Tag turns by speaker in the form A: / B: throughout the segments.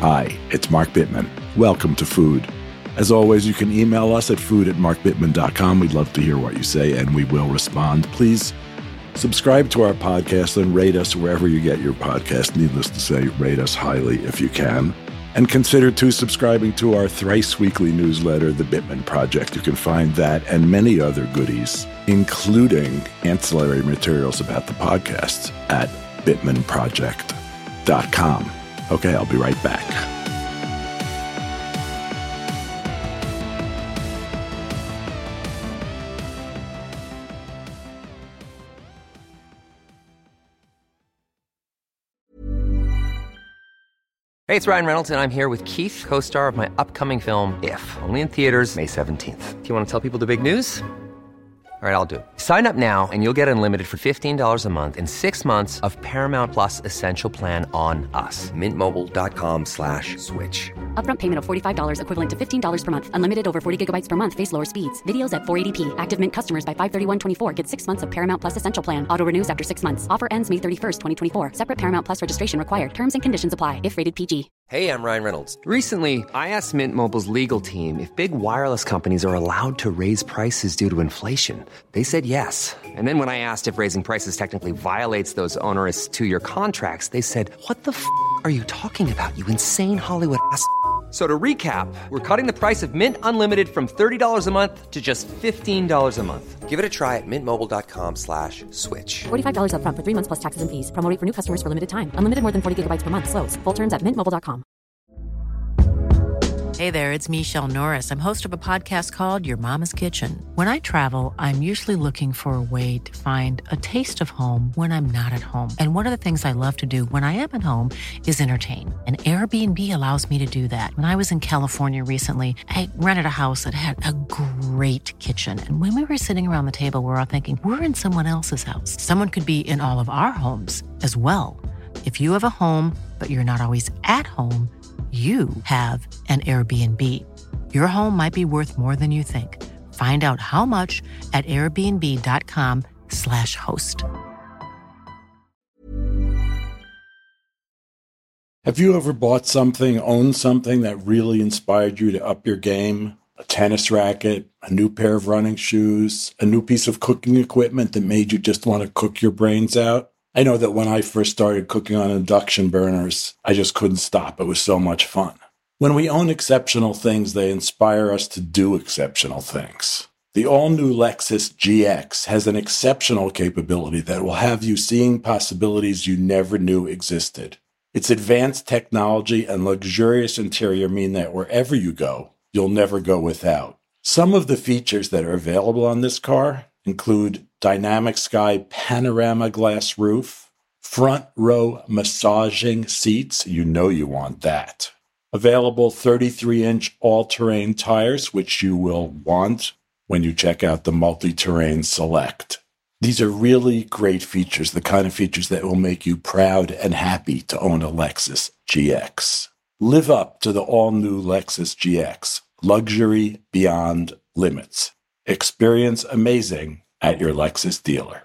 A: Hi, it's Mark Bittman. Welcome to Food. As always, you can email us at food@markbittman.com. We'd love to hear what you say, and we will respond. Please subscribe to our podcast and rate us wherever you get your podcast. Needless to say, rate us highly if you can. And consider, too, subscribing to our thrice-weekly newsletter, The Bittman Project. You can find that and many other goodies, including ancillary materials about the podcasts, at bittmanproject.com. Okay, I'll be right back.
B: Hey, it's Ryan Reynolds, and I'm here with Keith, co-star of my upcoming film, If, only in theaters May 17th. Do you want to tell people the big news? All right, I'll do it. Sign up now and you'll get unlimited for $15 a month and 6 months of Paramount Plus Essential Plan on us. MintMobile.com/switch.
C: Upfront payment of $45 equivalent to $15 per month. Unlimited over 40 gigabytes per month. Face lower speeds. Videos at 480p. Active Mint customers by 531.24 get 6 months of Paramount Plus Essential Plan. Auto renews after 6 months. Offer ends May 31st, 2024. Separate Paramount Plus registration required. Terms and conditions apply if rated PG.
B: Hey, I'm Ryan Reynolds. Recently, I asked Mint Mobile's legal team if big wireless companies are allowed to raise prices due to inflation. They said yes. And then when I asked if raising prices technically violates those onerous 2-year contracts, they said, "What the f*** are you talking about, you insane Hollywood ass?" So to recap, we're cutting the price of Mint Unlimited from $30 a month to just $15 a month. Give it a try at mintmobile.com/switch.
C: $45 upfront for 3 months plus taxes and fees. Promo rate for new customers for limited time. Unlimited more than 40 gigabytes per month. Slows full terms at mintmobile.com.
D: Hey there, it's Michelle Norris. I'm host of a podcast called Your Mama's Kitchen. When I travel, I'm usually looking for a way to find a taste of home when I'm not at home. And one of the things I love to do when I am at home is entertain. And Airbnb allows me to do that. When I was in California recently, I rented a house that had a great kitchen. And when we were sitting around the table, we were all thinking, we're in someone else's house. Someone could be in all of our homes as well. If you have a home, but you're not always at home, you have an Airbnb. Your home might be worth more than you think. Find out how much at airbnb.com/host.
A: Have you ever bought something, owned something that really inspired you to up your game? A tennis racket, a new pair of running shoes, a new piece of cooking equipment that made you just want to cook your brains out? I know that when I first started cooking on induction burners, I just couldn't stop. It was so much fun. When we own exceptional things, they inspire us to do exceptional things. The all-new Lexus GX has an exceptional capability that will have you seeing possibilities you never knew existed. Its advanced technology and luxurious interior mean that wherever you go, you'll never go without. Some of the features that are available on this car include dynamic sky panorama glass roof, front row massaging seats, you know you want that. Available 33-inch all-terrain tires, which you will want when you check out the Multi-Terrain Select. These are really great features, the kind of features that will make you proud and happy to own a Lexus GX. Live up to the all-new Lexus GX, luxury beyond limits. Experience amazing at your Lexus dealer.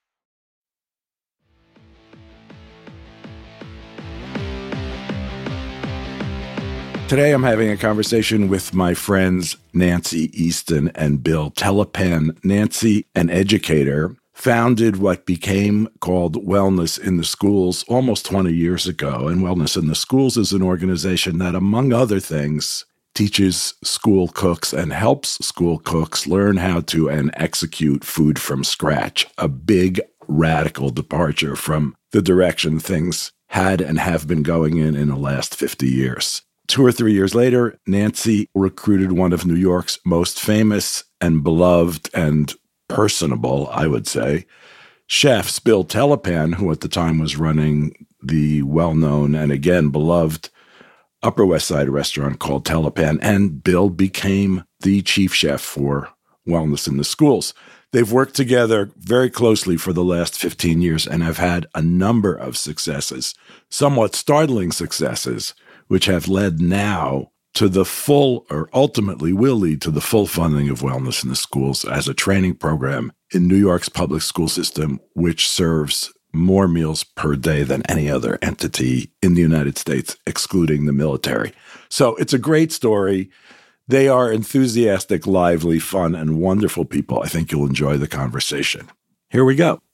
A: Today I'm having a conversation with my friends Nancy Easton and Bill Telepan. Nancy, an educator, founded what became called Wellness in the Schools almost 20 years ago. And Wellness in the Schools is an organization that, among other things, teaches school cooks and helps school cooks learn how to and execute food from scratch. A big radical departure from the direction things had and have been going in the last 50 years. 2 or 3 years later, Nancy recruited one of New York's most famous and beloved and personable, I would say, chefs, Bill Telepan, who at the time was running the well-known and again beloved Upper West Side restaurant called Telepan, and Bill became the chief chef for Wellness in the Schools. They've worked together very closely for the last 15 years and have had a number of successes, somewhat startling successes, which have led now to the full, or ultimately will lead to the full funding of Wellness in the Schools as a training program in New York's public school system, which serves more meals per day than any other entity in the United States, excluding the military. So it's a great story. They are enthusiastic, lively, fun, and wonderful people. I think you'll enjoy the conversation. Here we go.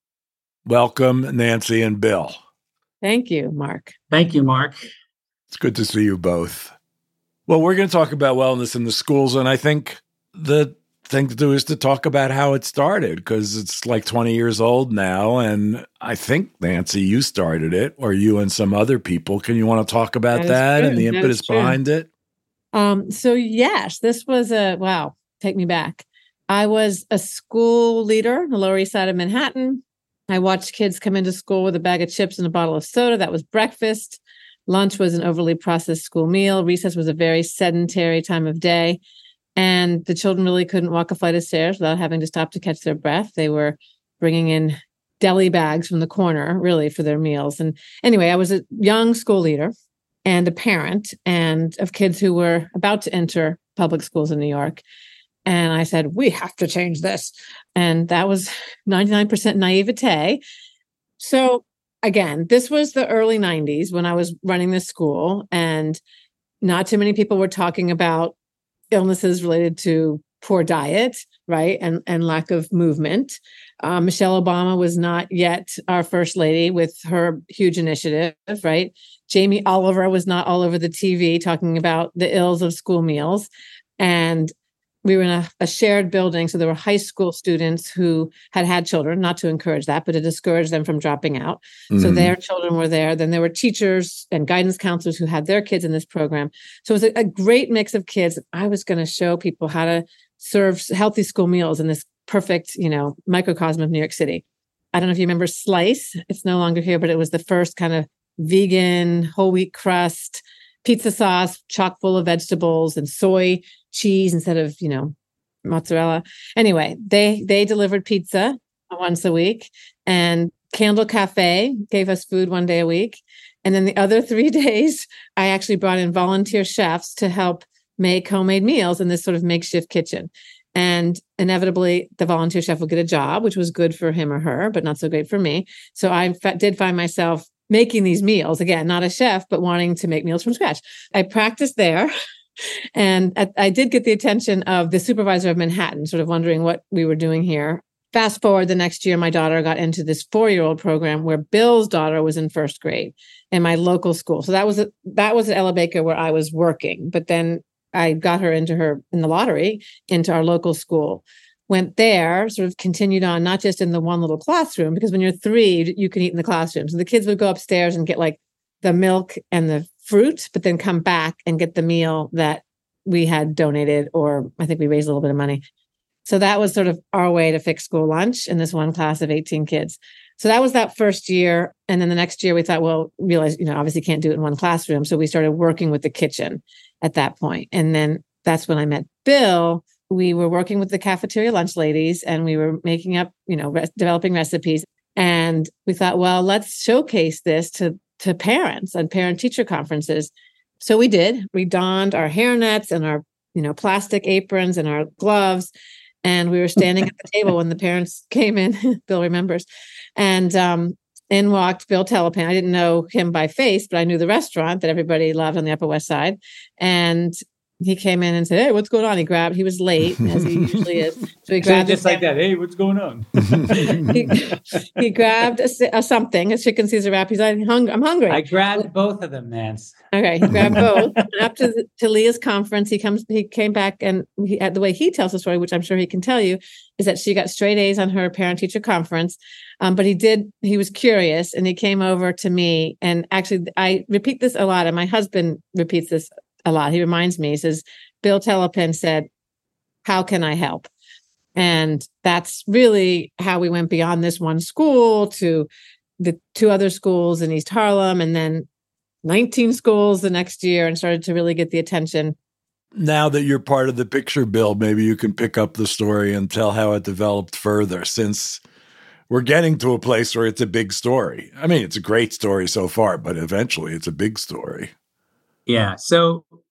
A: Welcome, Nancy and Bill.
E: Thank you, Mark.
F: Thank you, Mark.
A: It's good to see you both. Well, we're going to talk about wellness in the schools, and I think the thing to do is to talk about how it started, because it's like 20 years old now, and I think, Nancy, you started it, or you and some other people. Can you want to talk about that and the impetus behind it?
E: So yes, this was wow, take me back. I was a school leader on the Lower East Side of Manhattan. I watched kids come into school with a bag of chips and a bottle of soda. That was breakfast. Lunch was an overly processed school meal. Recess was a very sedentary time of day. And the children really couldn't walk a flight of stairs without having to stop to catch their breath. They were bringing in deli bags from the corner, really, for their meals. And anyway, I was a young school leader and a parent and of kids who were about to enter public schools in New York. And I said, we have to change this. And that was 99% naivete. So again, this was the early 90s when I was running this school, and not too many people were talking about illnesses related to poor diet, right? And lack of movement. Michelle Obama was not yet our first lady with her huge initiative, right? Jamie Oliver was not all over the TV talking about the ills of school meals. And we were in a shared building. So there were high school students who had children, not to encourage that, but to discourage them from dropping out. Mm-hmm. So their children were there. Then there were teachers and guidance counselors who had their kids in this program. So it was a great mix of kids. I was going to show people how to serve healthy school meals in this perfect, microcosm of New York City. I don't know if you remember Slice. It's no longer here, but it was the first kind of vegan, whole wheat crust, pizza sauce, chock full of vegetables and soy cheese instead of, mozzarella. Anyway, they delivered pizza once a week, and Candle Cafe gave us food one day a week. And then the other 3 days, I actually brought in volunteer chefs to help make homemade meals in this sort of makeshift kitchen. And inevitably, the volunteer chef would get a job, which was good for him or her, but not so great for me. So I did find myself making these meals, again, not a chef, but wanting to make meals from scratch. I practiced there. And I did get the attention of the supervisor of Manhattan, sort of wondering what we were doing here. Fast forward the next year, my daughter got into this 4-year-old program where Bill's daughter was in first grade in my local school. So that was at Ella Baker where I was working. But then I got her in the lottery into our local school. Went there, sort of continued on, not just in the one little classroom, because when you're 3, you can eat in the classroom. So the kids would go upstairs and get like the milk and the fruit, but then come back and get the meal that we had donated, or I think we raised a little bit of money. So that was sort of our way to fix school lunch in this one class of 18 kids. So that was that first year. And then the next year we thought, well, realized, obviously can't do it in one classroom. So we started working with the kitchen at that point. And then that's when I met Bill. We were working with the cafeteria lunch ladies, and we were making up, developing recipes. And we thought, well, let's showcase this to parents and parent-teacher conferences. So we did. We donned our hairnets and our, plastic aprons and our gloves. And we were standing at the table when the parents came in. Bill remembers. And in walked Bill Telepan. I didn't know him by face, but I knew the restaurant that everybody loved on the Upper West Side. And he came in and said, "Hey, what's going on?" He was late, as he usually is. So he grabbed
F: just like that. "Hey, what's going on?"
E: he grabbed a chicken Caesar wrap. He's like, "I'm hungry."
F: I grabbed both of them, Nance.
E: Okay, he grabbed both. After Leah's conference, he came back, and the way he tells the story, which I'm sure he can tell you, is that she got straight A's on her parent-teacher conference. But he was curious, and he came over to me. And actually, I repeat this a lot, and my husband repeats this a lot. He reminds me, he says, Bill Telepan said, "How can I help?" And that's really how we went beyond this one school to the 2 other schools in East Harlem, and then 19 schools the next year, and started to really get the attention.
A: Now that you're part of the picture, Bill, maybe you can pick up the story and tell how it developed further, since we're getting to a place where it's a big story. I mean, it's a great story so far, but eventually it's a big story.
F: Yeah. So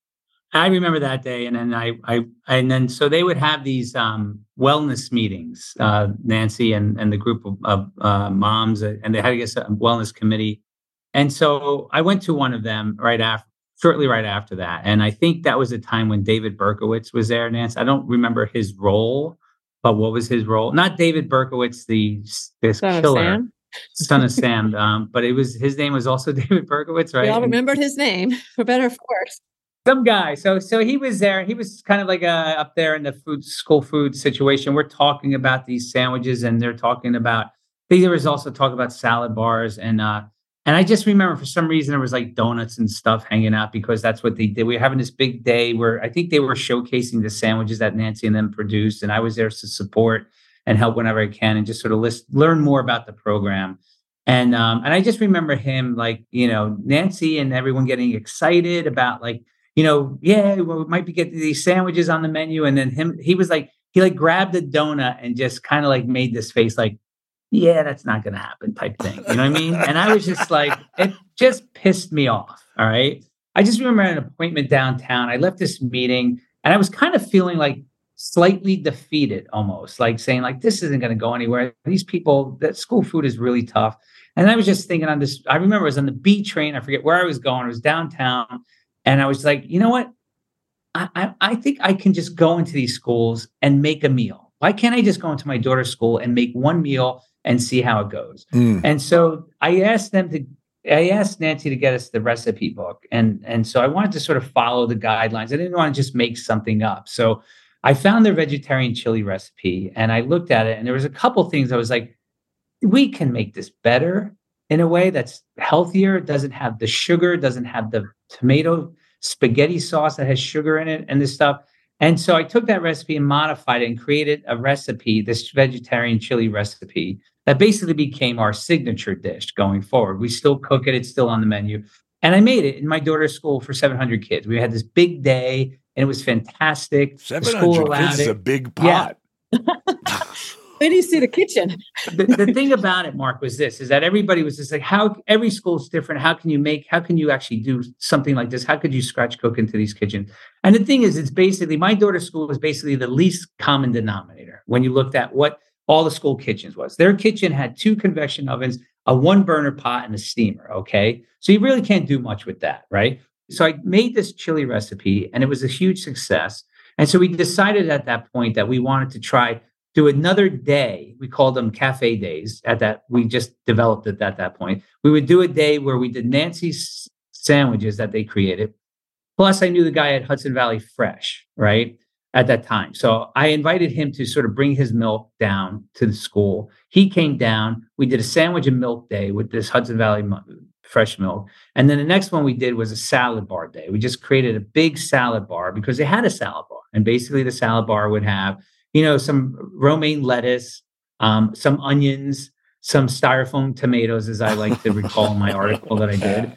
F: I remember that day, and then and then so they would have these wellness meetings, Nancy and the group of moms, and they had, I guess, a wellness committee. And so I went to one of them shortly right after that, and I think that was a time when David Berkowitz was there. Nancy, I don't remember his role, but what was his role? Not David Berkowitz, this
E: Son of
F: killer.
E: Sam?
F: Son of Sam, but his name was also David Berkowitz, right?
E: We all remembered his name, for better or for worse.
F: Some guy. So he was there. He was kind of like up there in the school food situation. We're talking about these sandwiches, and they're talking about. I think there was also talk about salad bars, and I just remember for some reason there was like donuts and stuff hanging out because that's what they did. We were having this big day where I think they were showcasing the sandwiches that Nancy and them produced, and I was there to support and help whenever I can, and just sort of learn more about the program. And I just remember him, like, Nancy and everyone getting excited about, like, yeah, well, we might be getting these sandwiches on the menu. And then he was like, he grabbed a donut and just kind of like made this face like, yeah, that's not going to happen type thing. You know what I mean? And I was just like, it just pissed me off. All right. I just remember an appointment downtown. I left this meeting and I was kind of feeling like slightly defeated, almost like saying like, this isn't going to go anywhere. These people, that school food is really tough. And I was just thinking on this, I remember I was on the B train. I forget where I was going. It was downtown. And I was like, you know what? I think I can just go into these schools and make a meal. Why can't I just go into my daughter's school and make one meal and see how it goes? And so I asked Nancy to get us the recipe book. And so I wanted to sort of follow the guidelines. I didn't want to just make something up. So I found their vegetarian chili recipe and I looked at it and there was a couple things I was like, we can make this better in a way that's healthier, doesn't have the sugar, doesn't have the tomato spaghetti sauce that has sugar in it and this stuff. And so I took that recipe and modified it and created a recipe, this vegetarian chili recipe that basically became our signature dish going forward. We still cook it. It's still on the menu. And I made it in my daughter's school for 700 kids. We had this big day and it was fantastic.
A: 700 kids is a big pot.
E: Yeah. Where do you see the kitchen?
F: The thing about it, Mark, was this, is that everybody was just like, how every school's different. How can you actually do something like this? How could you scratch cook into these kitchens? And the thing is, it's basically, my daughter's school is basically the least common denominator when you looked at what all the school kitchens was. Their kitchen had 2 convection ovens, a 1-burner pot, and a steamer, okay? So you really can't do much with that, right? So I made this chili recipe, and it was a huge success. And so we decided at that point that we wanted to do another day. We called them cafe days we just developed it at that point. We would do a day where we did Nancy's sandwiches that they created. Plus I knew the guy at Hudson Valley Fresh, right? At that time. So I invited him to sort of bring his milk down to the school. He came down. We did a sandwich and milk day with this Hudson Valley Fresh milk. And then the next one we did was a salad bar day. We just created a big salad bar because they had a salad bar. And basically the salad bar would have, some romaine lettuce, some onions, some styrofoam tomatoes, as I like to recall in my article that I did.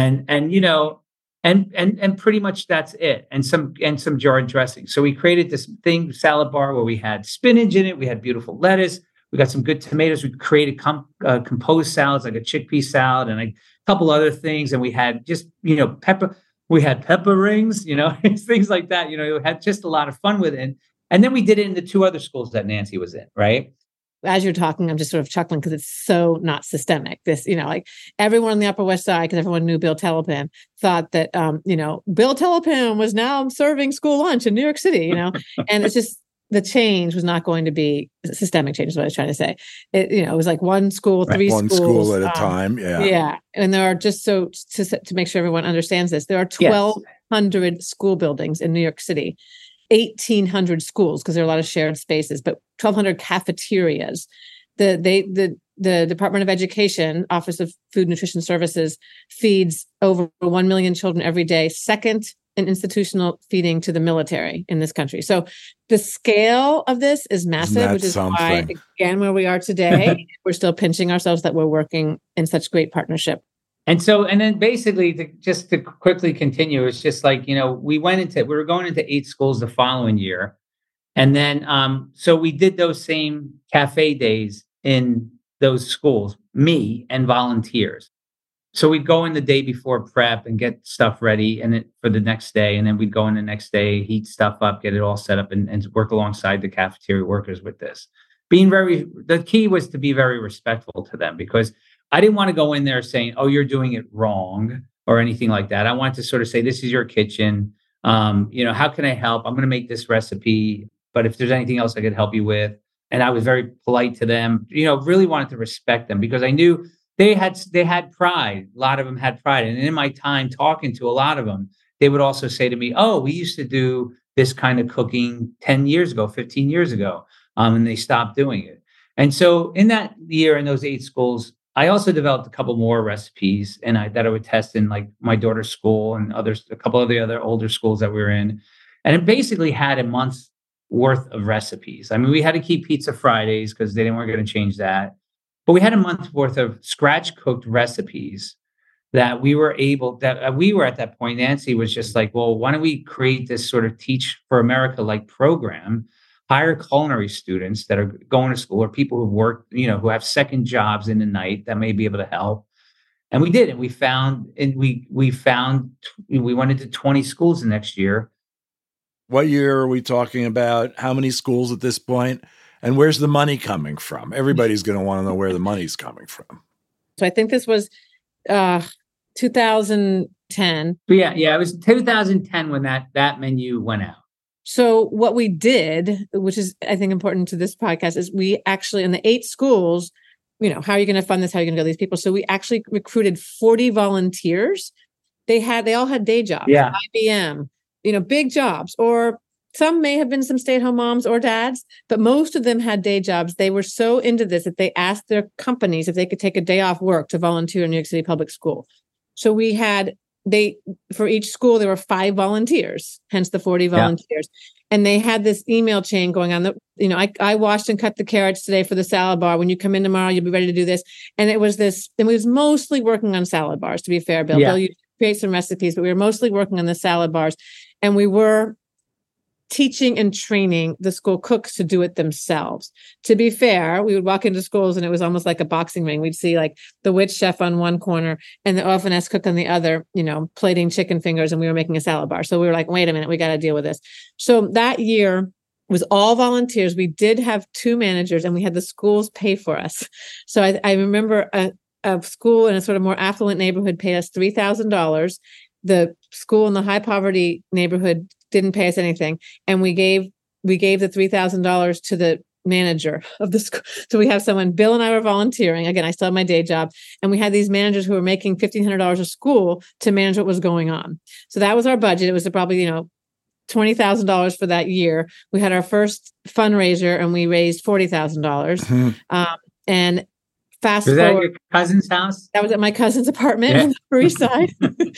F: And pretty much that's it. And some jarred dressing. So we created this salad bar where we had spinach in it. We had beautiful lettuce. We got some good tomatoes. We created composed salads, like a chickpea salad and a couple other things. And we had just, pepper. We had pepper rings, things like that. We had just a lot of fun with it. And then we did it in the 2 other schools that Nancy was in, right?
E: As you're talking, I'm just sort of chuckling because it's so not systemic. This, like everyone on the Upper West Side, because everyone knew Bill Telepan, thought that, Bill Telepan was now serving school lunch in New York City, and it's just, the change was not going to be systemic change is what I was trying to say. It was like one school, 3 schools.
A: One school at a time. Yeah.
E: Yeah. And there are just to make sure everyone understands this, there are 1,200 school buildings in New York City. 1,800 schools because there are a lot of shared spaces, but 1,200 cafeterias. The Department of Education, Office of Food Nutrition Services, feeds over 1 million children every day, second in institutional feeding to the military in this country. So the scale of this is massive, which is why, again, where we are today, we're still pinching ourselves that we're working in such great partnership. And
F: then basically just to quickly continue, it's just like, we were going into 8 schools the following year. And then, so we did those same cafe days in those schools, me and volunteers. So we'd go in the day before prep and get stuff ready for the next day. And then we'd go in the next day, heat stuff up, get it all set up and work alongside the cafeteria workers with this. The key was to be very respectful to them, because I didn't want to go in there saying, oh, you're doing it wrong or anything like that. I wanted to sort of say, this is your kitchen. How can I help? I'm going to make this recipe, but if there's anything else I could help you with. And I was very polite to them, really wanted to respect them, because I knew they had pride. A lot of them had pride. And in my time talking to a lot of them, they would also say to me, oh, we used to do this kind of cooking 10 years ago, 15 years ago. And they stopped doing it. And so in that year, in those 8 schools, I also developed a couple more recipes that I would test in like my daughter's school and a couple of the other older schools that we were in. And it basically had a month's worth of recipes. I mean, we had to keep Pizza Fridays because they weren't going to change that. But we had a month's worth of scratch cooked recipes that we were at that point. Nancy was just like, well, why don't we create this sort of Teach for America like program, hire culinary students that are going to school or people who've worked, who have second jobs in the night that may be able to help. And we did. And we went into 20 schools the next year.
A: What year are we talking about? How many schools at this point? And where's the money coming from? Everybody's going to want to know where the money's coming from.
E: So I think this was 2010.
F: Yeah, it was 2010 when that menu went out.
E: So what we did, which is, I think, important to this podcast, is we actually, in the 8 schools, how are you going to fund this? How are you going to go to these people? So we actually recruited 40 volunteers. They all had day jobs, IBM, big jobs, or some may have been some stay-at-home moms or dads, but most of them had day jobs. They were so into this that they asked their companies if they could take a day off work to volunteer in New York City Public School. So for each school, there were 5 volunteers, hence the 40 volunteers. And they had this email chain going on. I washed and cut the carrots today for the salad bar. When you come in tomorrow, you'll be ready to do this. And it was mostly working on salad bars, to be fair, Bill. Bill, you create some recipes, but we were mostly working on the salad bars. And we were teaching and training the school cooks to do it themselves. To be fair, we would walk into schools and it was almost like a boxing ring. We'd see like the witch chef on one corner and the orphaness cook on the other, plating chicken fingers, and we were making a salad bar. So we were like, wait a minute, we got to deal with this. So that year was all volunteers. We did have 2 managers and we had the schools pay for us. So I remember a school in a sort of more affluent neighborhood paid us $3,000. The school in the high poverty neighborhood didn't pay us anything. And we gave the $3,000 to the manager of the school. So we have someone, Bill and I were volunteering. Again, I still have my day job. And we had these managers who were making $1,500 a school to manage what was going on. So that was our budget. It was probably, $20,000 for that year. We had our first fundraiser and we raised $40,000. And fast
F: was
E: forward,
F: that at your cousin's house?
E: That was at my cousin's apartment on the Upper East Side.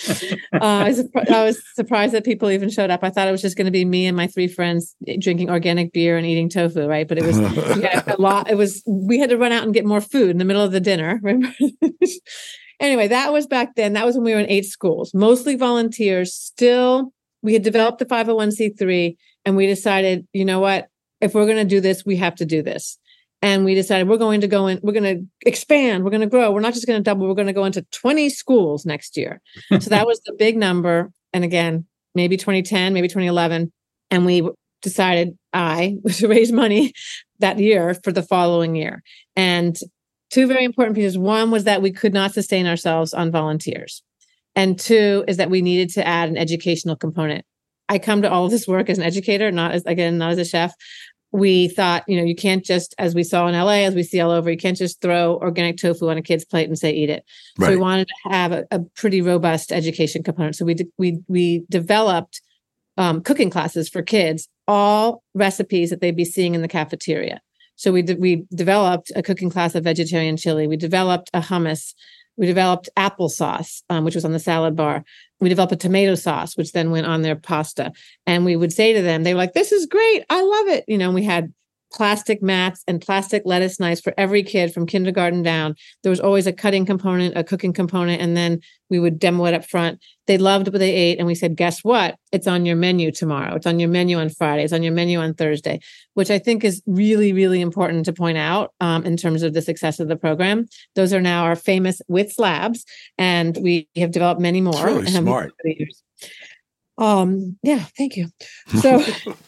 E: I was surprised that people even showed up. I thought it was just going to be me and my 3 friends drinking organic beer and eating tofu, right? But it was a lot. We had to run out and get more food in the middle of the dinner. Remember? Anyway, that was back then. That was when we were in 8 schools, mostly volunteers. Still, we had developed the 501c3, and we decided, you know what? If we're going to do this, we have to do this. And we decided we're going to go in, we're going to expand, we're going to grow. We're not just going to double, we're going to go into 20 schools next year. So that was the big number. And again, maybe 2010, maybe 2011. And we decided to raise money that year for the following year. And 2 very important pieces. One was that we could not sustain ourselves on volunteers. And 2 is that we needed to add an educational component. I come to all of this work as an educator, not as a chef. We thought, you can't just, as we saw in LA, as we see all over, you can't just throw organic tofu on a kid's plate and say, eat it. Right. So we wanted to have a pretty robust education component. So we developed cooking classes for kids, all recipes that they'd be seeing in the cafeteria. So we developed a cooking class of vegetarian chili. We developed a hummus. We developed applesauce, which was on the salad bar. We developed a tomato sauce, which then went on their pasta. And we would say to them, they were like, this is great. I love it. And we had plastic mats and plastic lettuce knives for every kid from kindergarten down. There was always a cutting component, a cooking component, and then we would demo it up front. They loved what they ate. And we said, guess what? It's on your menu tomorrow. It's on your menu on Friday. It's on your menu on Thursday, which I think is really, really important to point out in terms of the success of the program. Those are now our famous WIT slabs, and we have developed many more.
A: It's really smart.
E: Yeah, thank you. So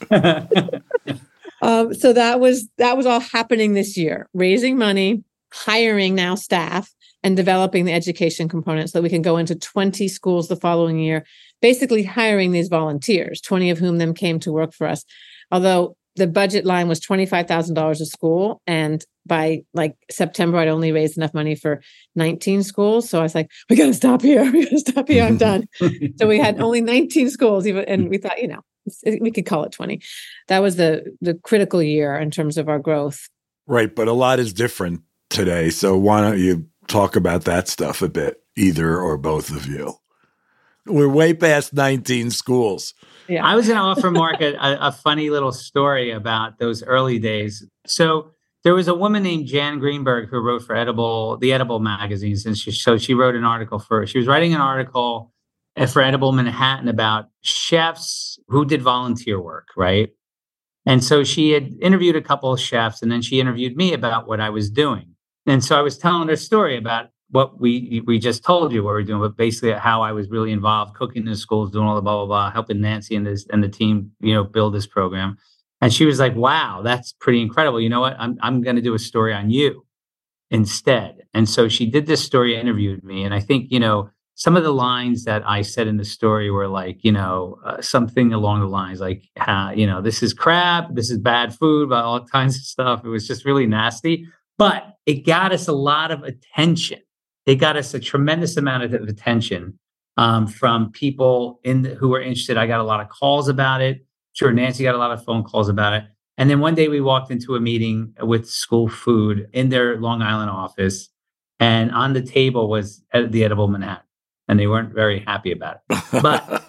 E: so that was all happening this year, raising money, hiring now staff, and developing the education component so that we can go into 20 schools the following year, basically hiring these volunteers, 20 of whom then came to work for us. Although the budget line was $25,000 a school. And by like September, I'd only raised enough money for 19 schools. So I was like, we got to stop here. We got to stop here. I'm done. So we had only 19 schools, and we thought, we could call it 20. That was the critical year in terms of our growth.
A: Right. But a lot is different today. So why don't you talk about that stuff a bit, either or both of you? We're way past 19 schools.
F: Yeah. I was going to offer Mark a funny little story about those early days. So there was a woman named Jan Greenberg who wrote for the Edible magazines. And she wrote an article she was writing an article for Edible Manhattan about chefs who did volunteer work, right? And so she had interviewed a couple of chefs, and then she interviewed me about what I was doing. And so I was telling her story about what we just told you what we're doing, but basically how I was really involved, cooking in the schools, doing all the blah, blah, blah, helping Nancy and the team, build this program. And she was like, wow, that's pretty incredible. You know what? I'm going to do a story on you instead. And so she did this story, interviewed me. And I think, some of the lines that I said in the story were like, something along the lines like, this is crap, this is bad food, all kinds of stuff. It was just really nasty, but it got us a lot of attention. It got us a tremendous amount of attention from people who were interested. I got a lot of calls about it. Sure, Nancy got a lot of phone calls about it. And then one day we walked into a meeting with school food in their Long Island office, and on the table was the Edible Manhattan. And they weren't very happy about it.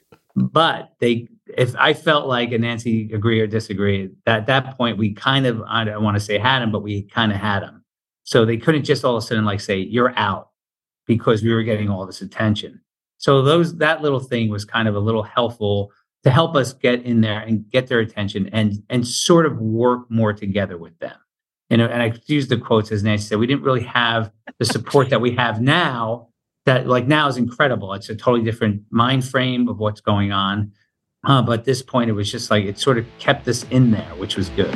F: But if I felt like, and Nancy agree or disagree, at that point we kind of, I don't want to say had him, but we kind of had him. So they couldn't just all of a sudden say, you're out, because we were getting all this attention. So that little thing was kind of a little helpful to help us get in there and get their attention and sort of work more together with them. And I use the quotes, as Nancy said, we didn't really have the support that we have now. That now is incredible. It's a totally different mind frame of what's going on. But at this point, it was just like, it sort of kept us in there, which was good.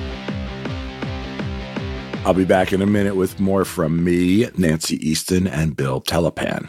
A: I'll be back in a minute with more from me, Nancy Easton, and Bill Telepan.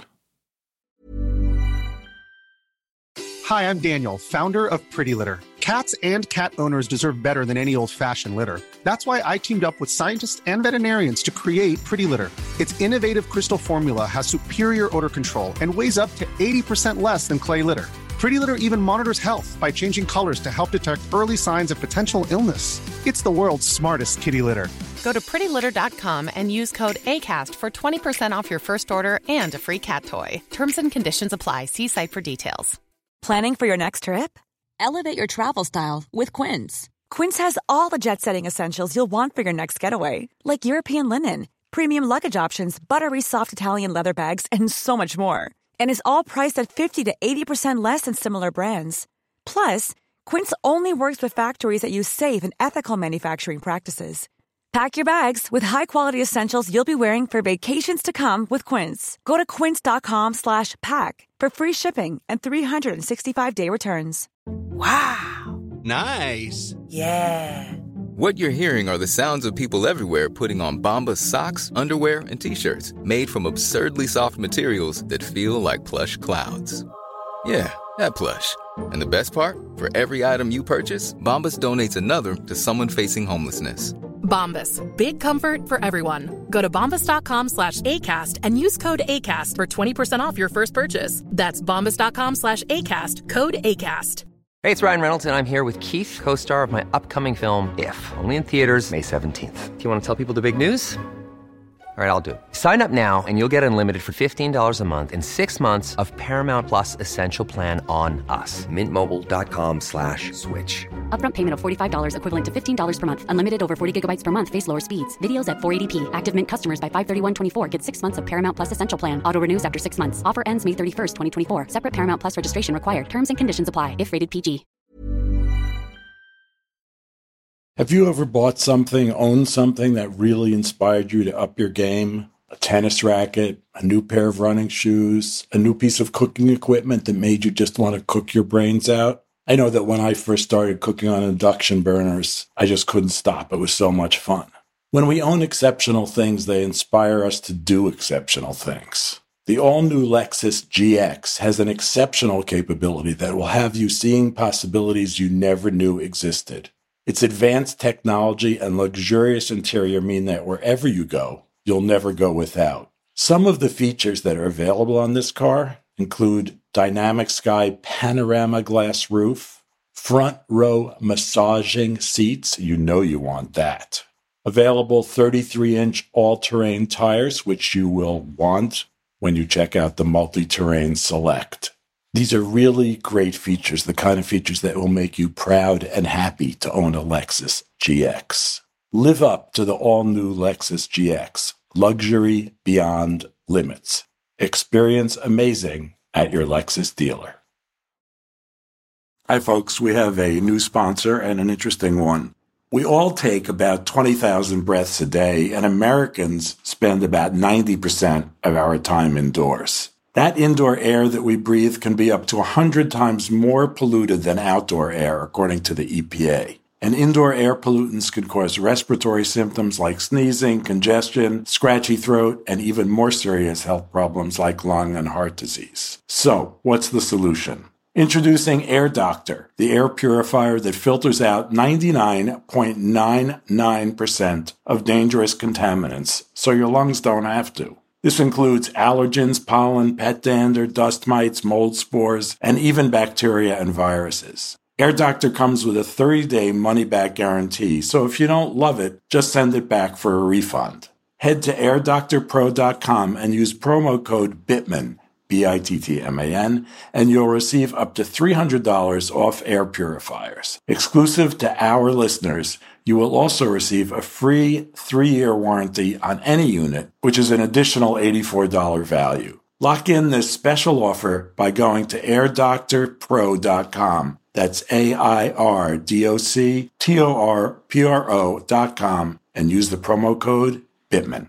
G: Hi, I'm Daniel, founder of Pretty Litter. Cats and cat owners deserve better than any old-fashioned litter. That's why I teamed up with scientists and veterinarians to create Pretty Litter. Its innovative crystal formula has superior odor control and weighs up to 80% less than clay litter. Pretty Litter even monitors health by changing colors to help detect early signs of potential illness. It's the world's smartest kitty litter.
H: Go to prettylitter.com and use code ACAST for 20% off your first order and a free cat toy. Terms and conditions apply. See site for details.
I: Planning for your next trip? Elevate your travel style with Quince. Quince has all the jet-setting essentials you'll want for your next getaway, like European linen, premium luggage options, buttery soft Italian leather bags, and so much more. And is all priced at 50 to 80% less than similar brands. Plus, Quince only works with factories that use safe and ethical manufacturing practices. Pack your bags with high-quality essentials you'll be wearing for vacations to come with Quince. Go to quince.com/pack for free shipping and 365-day returns.
J: Wow. Nice.
K: Yeah. What you're hearing are the sounds of people everywhere putting on Bombas socks, underwear, and T-shirts made from absurdly soft materials that feel like plush clouds. Yeah, that plush. And the best part? For every item you purchase, Bombas donates another to someone facing homelessness.
H: Bombas. Big comfort for everyone. Go to bombas.com/ACAST and use code ACAST for 20% off your first purchase. That's bombas.com/ACAST. Code ACAST.
B: Hey, it's Ryan Reynolds, and I'm here with Keith, co-star of my upcoming film, If, only in theaters May 17th. Do you want to tell people the big news? All right, I'll do it. Sign up now and you'll get unlimited for $15 a month and 6 months of Paramount Plus Essential Plan on us. MintMobile.com/switch.
C: Upfront payment of $45 equivalent to $15 per month. Unlimited over 40 gigabytes per month. Face lower speeds. Videos at 480p. Active Mint customers by 531.24 get 6 months of Paramount Plus Essential Plan. Auto renews after 6 months. Offer ends May 31st, 2024. Separate Paramount Plus registration required. Terms and conditions apply if rated PG.
A: Have you ever bought something, owned something that really inspired you to up your game? A tennis racket, a new pair of running shoes, a new piece of cooking equipment that made you just want to cook your brains out? I know that when I first started cooking on induction burners, I just couldn't stop. It was so much fun. When we own exceptional things, they inspire us to do exceptional things. The all-new Lexus GX has an exceptional capability that will have you seeing possibilities you never knew existed. Its advanced technology and luxurious interior mean that wherever you go, you'll never go without. Some of the features that are available on this car include dynamic sky panorama glass roof, front row massaging seats, you know you want that. Available 33-inch all-terrain tires, which you will want when you check out the Multi-Terrain Select. These are really great features, the kind of features that will make you proud and happy to own a Lexus GX. Live up to the all-new Lexus GX. Luxury beyond limits. Experience amazing at your Lexus dealer. Hi, folks. We have a new sponsor and an interesting one. We all take about 20,000 breaths a day, and Americans spend about 90% of our time indoors. That indoor air that we breathe can be up to 100 times more polluted than outdoor air, according to the EPA. And indoor air pollutants can cause respiratory symptoms like sneezing, congestion, scratchy throat, and even more serious health problems like lung and heart disease. So, what's the solution? Introducing Air Doctor, the air purifier that filters out 99.99% of dangerous contaminants, so your lungs don't have to. This includes allergens, pollen, pet dander, dust mites, mold spores, and even bacteria and viruses. Air Doctor comes with a 30-day money-back guarantee, so if you don't love it, just send it back for a refund. Head to airdoctorpro.com and use promo code BITTMAN, BITTMAN, and you'll receive up to $300 off air purifiers. Exclusive to our listeners, you will also receive a free 3-year warranty on any unit, which is an additional $84 value. Lock in this special offer by going to airdoctorpro.com. That's airdoctorpro.com and use the promo code BITTMAN.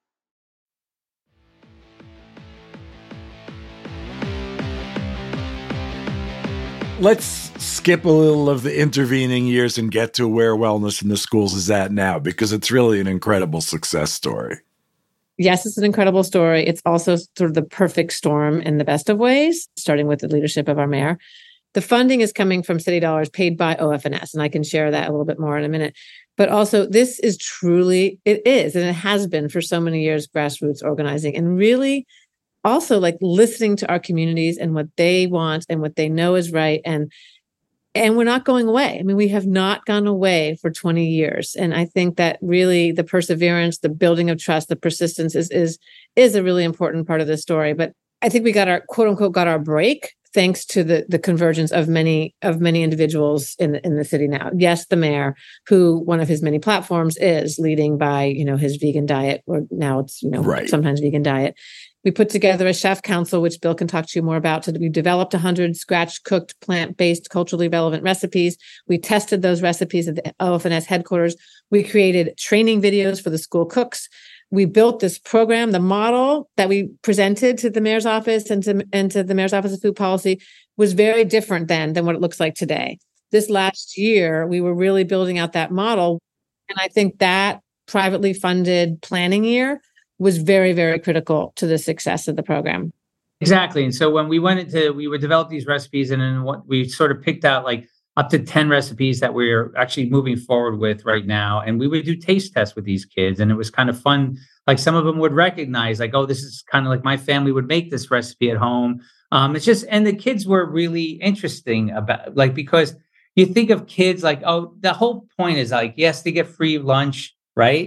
A: Let's skip a little of the intervening years and get to where wellness in the schools is at now, because it's really an incredible success story.
E: Yes, it's an incredible story. It's also sort of the perfect storm in the best of ways, starting with the leadership of our mayor. The funding is coming from city dollars paid by OFNS, and I can share that a little bit more in a minute. But also, this is truly, it is, and it has been for so many years, grassroots organizing, and really also like listening to our communities and what they want and what they know is right. And we're not going away. I mean, we have not gone away for 20 years. And I think that really the perseverance, the building of trust, the persistence is a really important part of the story. But I think we got our quote unquote got our break thanks to the convergence of many individuals in the city now. Yes, the mayor, who one of his many platforms is leading by, his vegan diet, or now it's,
A: right.
E: Sometimes vegan diet. We put together a chef council, which Bill can talk to you more about. So we developed 100 scratch-cooked, plant-based, culturally relevant recipes. We tested those recipes at the OFNS headquarters. We created training videos for the school cooks. We built this program. The model that we presented to the mayor's office and to the mayor's office of food policy was very different than what it looks like today. This last year, we were really building out that model. And I think that privately funded planning year was very, very critical to the success of the program.
F: Exactly. And so when we would develop these recipes, and then what we sort of picked out like up to 10 recipes that we're actually moving forward with right now. And we would do taste tests with these kids. And it was kind of fun. Like some of them would recognize like, oh, this is kind of like my family would make this recipe at home. It's just, and the kids were really interesting about like, because you think of kids like, oh, the whole point is like, yes, they get free lunch, right?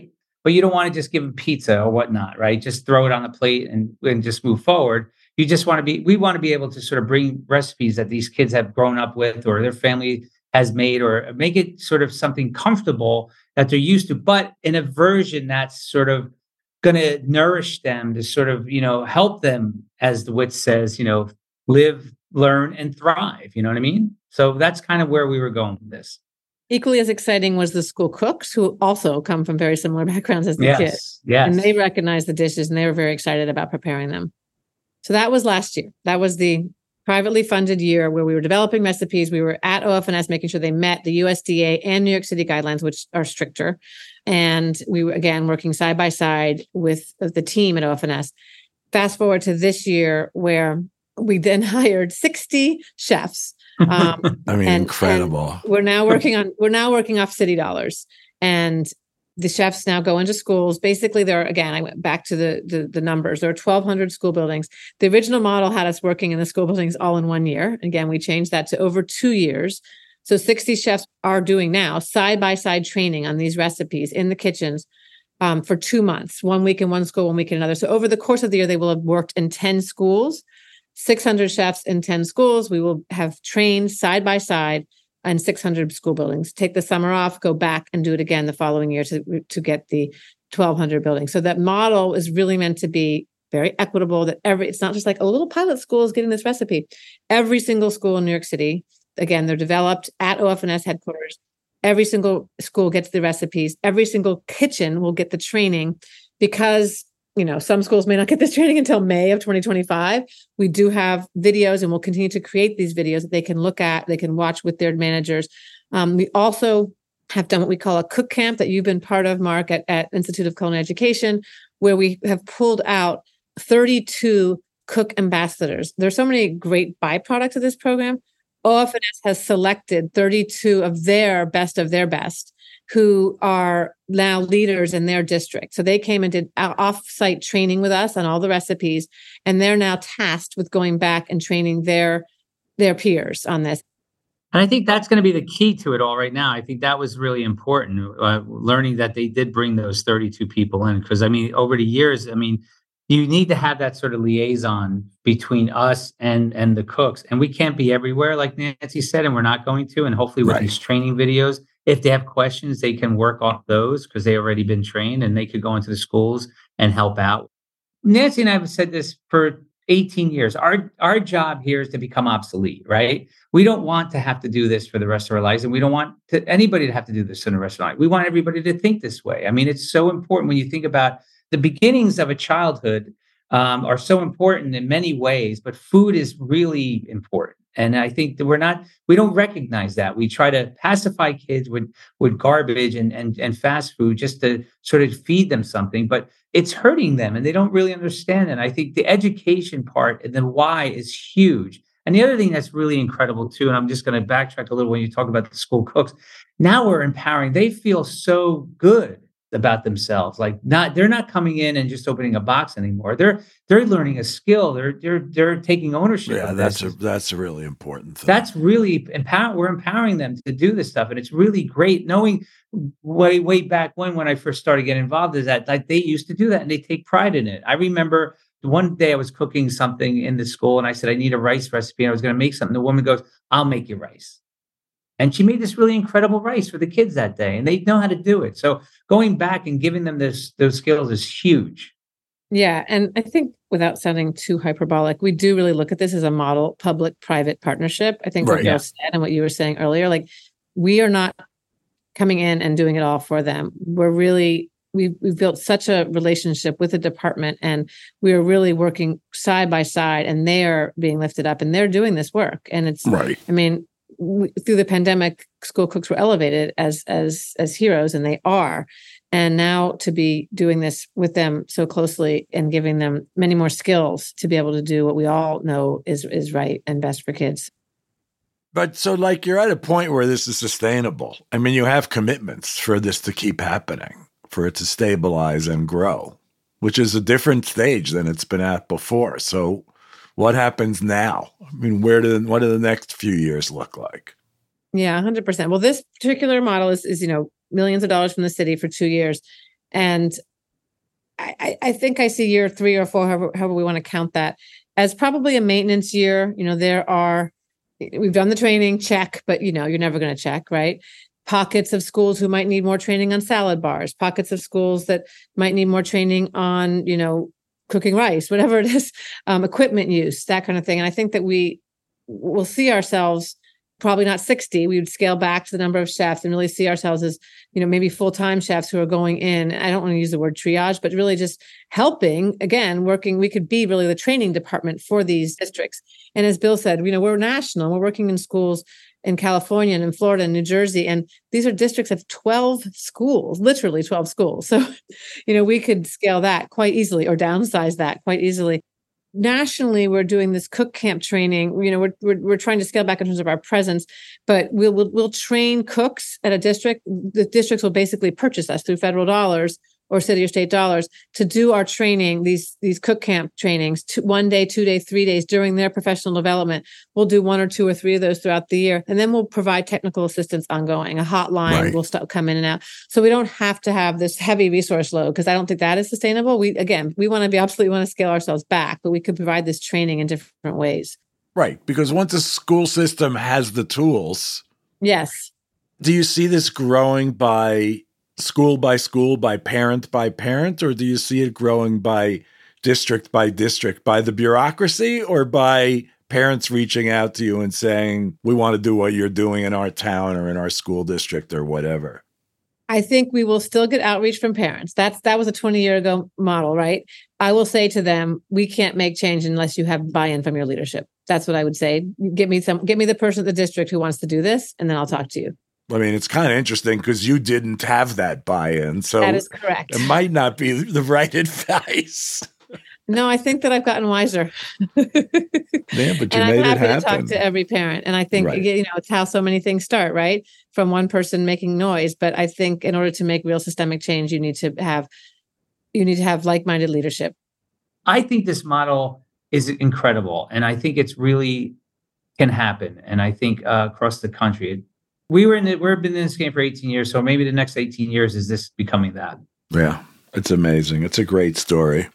F: but you don't want to just give them pizza or whatnot, right? Just throw it on the plate and just move forward. We want to be able to sort of bring recipes that these kids have grown up with or their family has made, or make it sort of something comfortable that they're used to, but in a version that's sort of going to nourish them, to sort of, help them, as the wit says, live, learn, and thrive. You know what I mean? So that's kind of where we were going with this.
E: Equally as exciting was the school cooks, who also come from very similar backgrounds as the kids.
F: Yes.
E: And they recognized the dishes and they were very excited about preparing them. So that was last year. That was the privately funded year where we were developing recipes. We were at OFNS making sure they met the USDA and New York City guidelines, which are stricter. And we were, again, working side by side with the team at OFNS. Fast forward to this year, where we then hired 60 chefs.
A: Incredible.
E: And we're now working off city dollars. And the chefs now go into schools. Basically, I went back to the numbers. There are 1,200 school buildings. The original model had us working in the school buildings all in 1 year. Again, we changed that to over 2 years. So 60 chefs are doing now side-by-side training on these recipes in the kitchens for 2 months, 1 week in one school, 1 week in another. So over the course of the year, they will have worked in 10 schools, 600 chefs in 10 schools. We will have trained side-by-side and 600 school buildings. Take the summer off, go back and do it again the following year to get the 1,200 buildings. So that model is really meant to be very equitable, that it's not just like a little pilot school is getting this recipe. Every single school in New York City, again, they're developed at OFNS headquarters. Every single school gets the recipes. Every single kitchen will get the training, because some schools may not get this training until May of 2025. We do have videos, and we'll continue to create these videos that they can look at, they can watch with their managers. We also have done what we call a cook camp that you've been part of, Mark, at Institute of Culinary Education, where we have pulled out 32 cook ambassadors. There's so many great byproducts of this program. OFNS has selected 32 of their best, who are now leaders in their district. So they came and did off-site training with us on all the recipes, and they're now tasked with going back and training their peers on this.
F: And I think that's going to be the key to it all right now. I think that was really important, learning that they did bring those 32 people in. Because, over the years, you need to have that sort of liaison between us and the cooks. And we can't be everywhere, like Nancy said, and we're not going to. And hopefully with these training videos, if they have questions, they can work off those because they've already been trained, and they could go into the schools and help out. Nancy and I have said this for 18 years. Our job here is to become obsolete, right? We don't want to have to do this for the rest of our lives, and we don't want anybody to have to do this in the rest of their life. We want everybody to think this way. It's so important when you think about the beginnings of a childhood are so important in many ways, but food is really important. And I think that we don't recognize that. We try to pacify kids with garbage and fast food just to sort of feed them something, but it's hurting them and they don't really understand it. And I think the education part and the why is huge. And the other thing that's really incredible too, and I'm just going to backtrack a little when you talk about the school cooks. Now we're empowering. They feel so good about themselves. They're not coming in and just opening a box anymore. They're learning a skill. They're taking ownership.
A: Yeah, that's a really important thing.
F: That's really we're empowering them to do this stuff. And it's really great knowing way back when I first started getting involved is that they used to do that and they take pride in it. I remember one day I was cooking something in the school and I said, I need a rice recipe. And I was going to make something. The woman goes, I'll make you rice. And she made this really incredible rice for the kids that day, and they know how to do it. So going back and giving them those skills is huge.
E: Yeah. And I think without sounding too hyperbolic, we do really look at this as a model public-private partnership. I think what Bill said and what you were saying earlier, we are not coming in and doing it all for them. We've built such a relationship with the department, and we are really working side by side, and they are being lifted up and they're doing this work. And it's, through the pandemic, school cooks were elevated as heroes, and they are. And now to be doing this with them so closely and giving them many more skills to be able to do what we all know is right and best for kids.
A: But so you're at a point where this is sustainable. You have commitments for this to keep happening, for it to stabilize and grow, which is a different stage than it's been at before. So what happens now? What do the next few years look like?
E: Yeah, 100%. Well, this particular model is millions of dollars from the city for 2 years. And I think I see year 3 or 4, however we want to count that, as probably a maintenance year. We've done the training, check, but you're never going to check, right? Pockets of schools who might need more training on salad bars, pockets of schools that might need more training on, cooking rice, whatever it is, equipment use, that kind of thing. And I think that we will see ourselves probably not 60. We would scale back to the number of chefs and really see ourselves as, maybe full-time chefs who are going in. I don't want to use the word triage, but really just helping, again, working. We could be really the training department for these districts. And as Bill said, we're national. We're working in schools in California and in Florida and New Jersey. And these are districts of 12 schools, literally 12 schools. So, we could scale that quite easily or downsize that quite easily. Nationally, we're doing this cook camp training. We're trying to scale back in terms of our presence, but we'll train cooks at a district. The districts will basically purchase us through federal dollars or city or state dollars to do our training, these cook camp trainings, 1 day, 2 days, 3 days during their professional development. We'll do 1 or 2 or 3 of those throughout the year. And then we'll provide technical assistance ongoing, a hotline will come in and out. So we don't have to have this heavy resource load, because I don't think that is sustainable. We want to scale ourselves back, but we could provide this training in different ways.
A: Right. Because once a school system has the tools.
E: Yes.
A: Do you see this growing by school, by parent, or do you see it growing by district, by the bureaucracy, or by parents reaching out to you and saying, we want to do what you're doing in our town or in our school district or whatever?
E: I think we will still get outreach from parents. That was a 20-year ago model, right? I will say to them, we can't make change unless you have buy-in from your leadership. That's what I would say. Get me the person at the district who wants to do this, and then I'll talk to you.
A: I mean, it's kind of interesting because you didn't have that buy-in. So
E: that is correct.
A: It might not be the right advice.
E: No, I think that I've gotten wiser.
A: Yeah, but you
E: and
A: made it happen.
E: I'm happy to talk to every parent. And I think, it's how so many things start, right? From one person making noise. But I think in order to make real systemic change, you need to have like-minded leadership.
F: I think this model is incredible. And I think it's really can happen. And I think across the country, we've been in this game for 18 years. So maybe the next 18 years is this becoming that.
A: Yeah, it's amazing. It's a great story.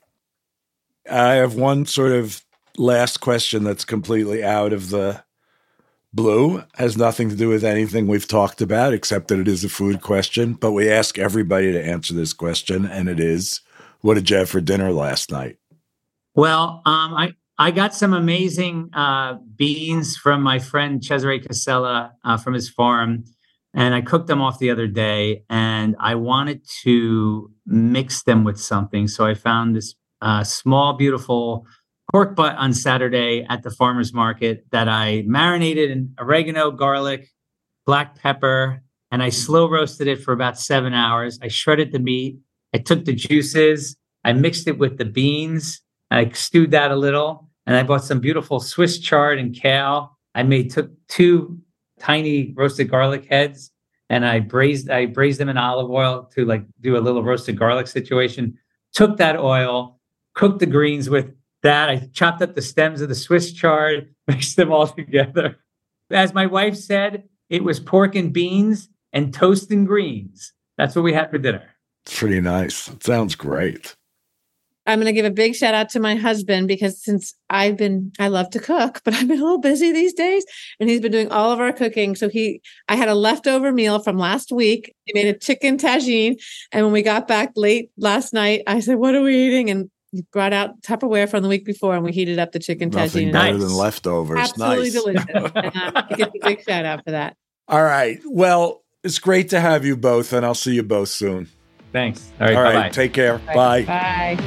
A: I have one sort of last question that's completely out of the blue, has nothing to do with anything we've talked about, except that it is a food question. But we ask everybody to answer this question, and it is, what did you have for dinner last night?
F: Well, I got some amazing beans from my friend Cesare Casella from his farm, and I cooked them off the other day, and I wanted to mix them with something. So I found this small, beautiful pork butt on Saturday at the farmer's market that I marinated in oregano, garlic, black pepper, and I slow roasted it for about 7 hours. I shredded the meat. I took the juices. I mixed it with the beans. I stewed that a little. And I bought some beautiful Swiss chard and kale. Took 2 tiny roasted garlic heads, and I braised them in olive oil to do a little roasted garlic situation. Took that oil, cooked the greens with that. I chopped up the stems of the Swiss chard, mixed them all together. As my wife said, it was pork and beans and toast and greens. That's what we had for dinner.
A: It's pretty nice. It sounds great.
E: I'm going to give a big shout out to my husband, because since I love to cook, but I've been a little busy these days, and he's been doing all of our cooking. So I had a leftover meal from last week. He made a chicken tagine. And when we got back late last night, I said, what are we eating? And he brought out Tupperware from the week before, and we heated up the chicken
A: tagine. Nothing better than leftovers.
E: Absolutely delicious. And he gets a big shout out for that.
A: All right. Well, it's great to have you both, and I'll see you both soon.
F: Thanks.
A: All right. Bye-bye. Take care. Bye.
E: Bye.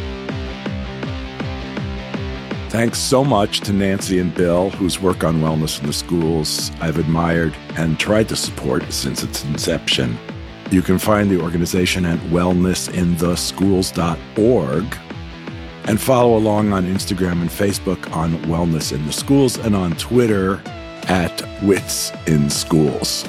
A: Thanks so much to Nancy and Bill, whose work on wellness in the schools I've admired and tried to support since its inception. You can find the organization at wellnessintheschools.org and follow along on Instagram and Facebook on Wellness in the Schools, and on Twitter at Wits in Schools.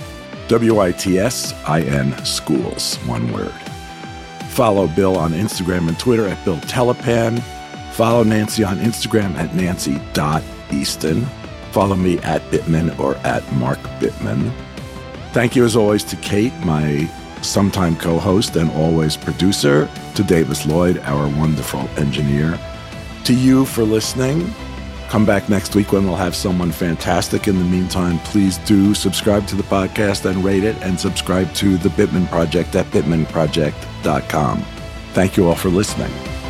A: WITSIN Schools, one word. Follow Bill on Instagram and Twitter at Bill Telepan. Follow Nancy on Instagram at nancy.easton. Follow me at Bittman or at Mark Bittman. Thank you, as always, to Kate, my sometime co-host and always producer, to Davis Lloyd, our wonderful engineer, to you for listening. Come back next week when we'll have someone fantastic. In the meantime, please do subscribe to the podcast and rate it, and subscribe to The Bittman Project at bittmanproject.com. Thank you all for listening.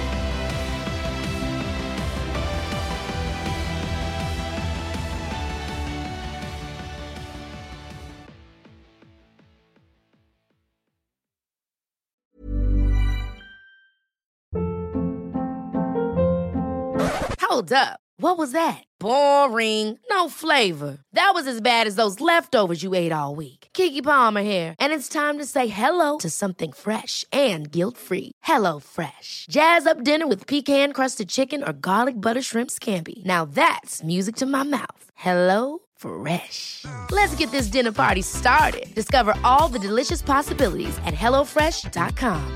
L: Hold up. What was that? Boring. No flavor. That was as bad as those leftovers you ate all week. Keke Palmer here. And it's time to say hello to something fresh and guilt-free. Hello Fresh. Jazz up dinner with pecan-crusted chicken or garlic butter shrimp scampi. Now that's music to my mouth. Hello Fresh. Let's get this dinner party started. Discover all the delicious possibilities at HelloFresh.com.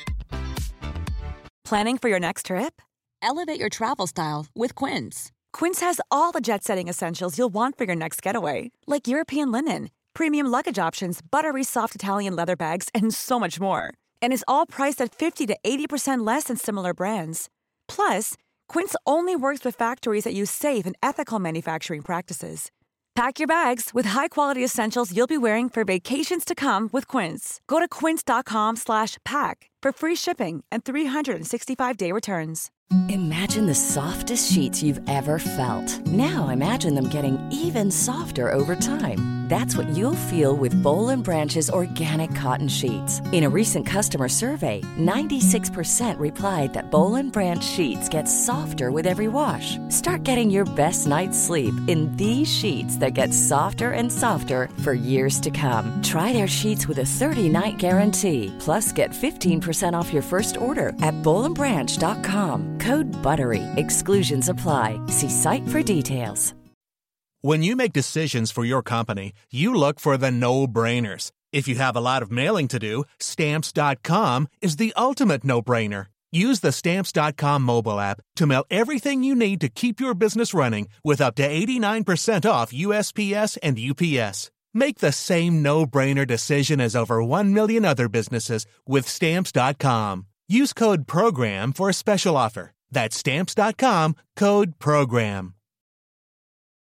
I: Planning for your next trip? Elevate your travel style with Quince. Quince has all the jet-setting essentials you'll want for your next getaway, like European linen, premium luggage options, buttery soft Italian leather bags, and so much more. And is all priced at 50 to 80% less than similar brands. Plus, Quince only works with factories that use safe and ethical manufacturing practices. Pack your bags with high-quality essentials you'll be wearing for vacations to come with Quince. Go to quince.com/pack for free shipping and 365-day returns.
M: Imagine the softest sheets you've ever felt. Now imagine them getting even softer over time. That's what you'll feel with Boll & Branch's organic cotton sheets. In a recent customer survey, 96% replied that Boll & Branch sheets get softer with every wash. Start getting your best night's sleep in these sheets that get softer and softer for years to come. Try their sheets with a 30-night guarantee. Plus, get 15% off your first order at bollandbranch.com. Code BUTTERY. Exclusions apply. See site for details.
N: When you make decisions for your company, you look for the no-brainers. If you have a lot of mailing to do, Stamps.com is the ultimate no-brainer. Use the Stamps.com mobile app to mail everything you need to keep your business running with up to 89% off USPS and UPS. Make the same no-brainer decision as over 1 million other businesses with Stamps.com. Use code PROGRAM for a special offer. That's Stamps.com, code PROGRAM.